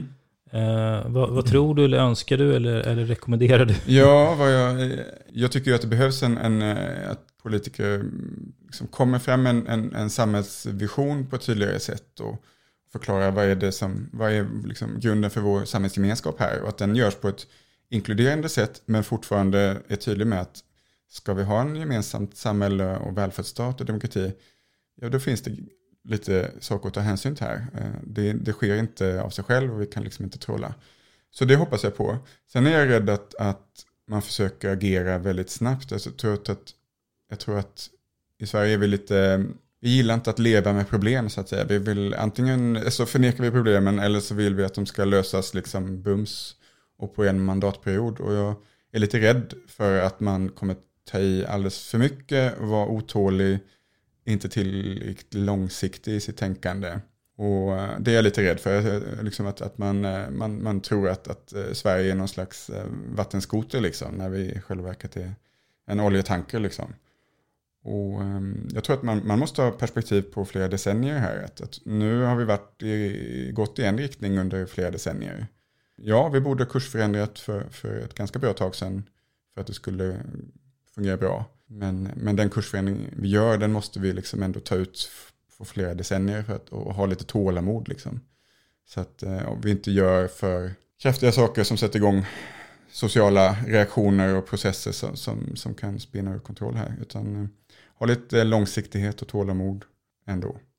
vad tror du eller önskar du eller rekommenderar du? Ja, jag tycker ju att det behövs att politiker liksom kommer fram en samhällsvision på ett tydligare sätt och förklarar vad är liksom grunden för vår samhällsgemenskap här, och att den görs på ett inkluderande sätt men fortfarande är tydlig med att ska vi ha en gemensamt samhälle och välfärdsstat och demokrati, då finns det lite saker att ta hänsyn till här. Det sker inte av sig själv och vi kan liksom inte trolla. Så det hoppas jag på. Sen är jag rädd att man försöker agera väldigt snabbt. Alltså, jag tror att i Sverige är vi gillar inte att leva med problem så att säga. Vi vill antingen så förnekar vi problemen eller så vill vi att de ska lösas liksom bums och på en mandatperiod. Och jag är lite rädd för att man kommer ta i alldeles för mycket och vara otålig, inte tillräckligt långsiktig i sitt tänkande. Och det är jag lite rädd för, liksom att man tror att Sverige är någon slags vattenskoter liksom, när vi i själva verket är en oljetanker liksom. Och jag tror att man måste ha perspektiv på flera decennier här. Att nu har vi gått i en riktning under flera decennier. Ja, vi borde kursförändrat för ett ganska bra tag sedan för att det skulle fungera bra. Men den kursförändring vi gör, den måste vi liksom ändå ta ut för flera decennier för att och ha lite tålamod liksom. Så att vi inte gör för kraftiga saker som sätter igång sociala reaktioner och processer som kan spinna ur kontroll här. Utan ha lite långsiktighet och tålamod ändå.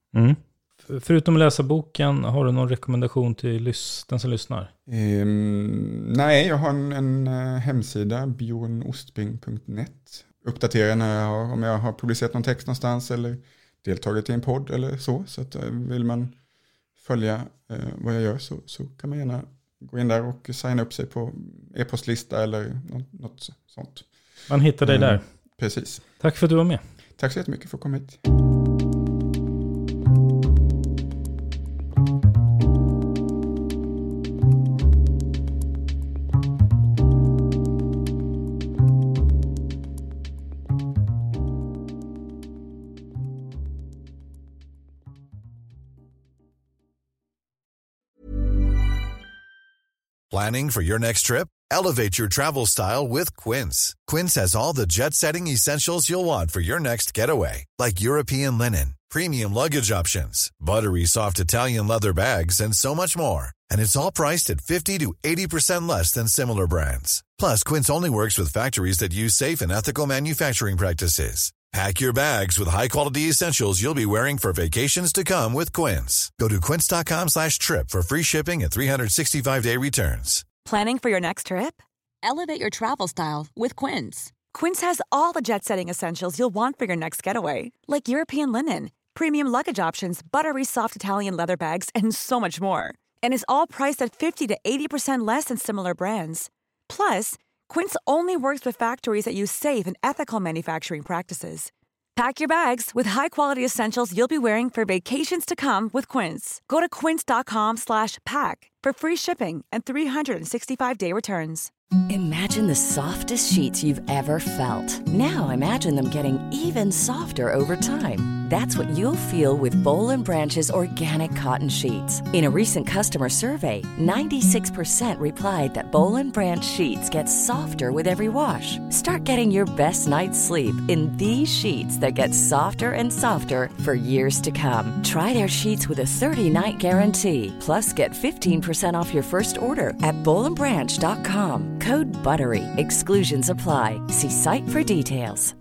Mm. Förutom att läsa boken, har du någon rekommendation till den som lyssnar? Nej, jag har en hemsida, bjornostbring.net. Uppdaterar om jag har publicerat någon text någonstans eller deltagit i en podd eller så. Så att vill man följa vad jag gör så kan man gärna gå in där och signa upp sig på e-postlista eller något sånt. Man hittar dig där. Precis. Tack för att du var med. Tack så jättemycket för att komma hit. Planning for your next trip? Elevate your travel style with Quince. Quince has all the jet-setting essentials you'll want for your next getaway, like European linen, premium luggage options, buttery soft Italian leather bags, and so much more. And it's all priced at 50 to 80% less than similar brands. Plus, Quince only works with factories that use safe and ethical manufacturing practices. Pack your bags with high-quality essentials you'll be wearing for vacations to come with Quince. Go to quince.com/trip for free shipping and 365-day returns. Planning for your next trip? Elevate your travel style with Quince. Quince has all the jet-setting essentials you'll want for your next getaway, like European linen, premium luggage options, buttery soft Italian leather bags, and so much more. And is all priced at 50 to 80% less than similar brands. Plus, Quince only works with factories that use safe and ethical manufacturing practices. Pack your bags with high-quality essentials you'll be wearing for vacations to come with Quince. Go to quince.com/pack for free shipping and 365-day returns. Imagine the softest sheets you've ever felt. Now imagine them getting even softer over time. That's what you'll feel with Boll & Branch's organic cotton sheets. In a recent customer survey, 96% replied that Boll & Branch sheets get softer with every wash. Start getting your best night's sleep in these sheets that get softer and softer for years to come. Try their sheets with a 30-night guarantee. Plus, get 15% off your first order at bollandbranch.com. Code BUTTERY. Exclusions apply. See site for details.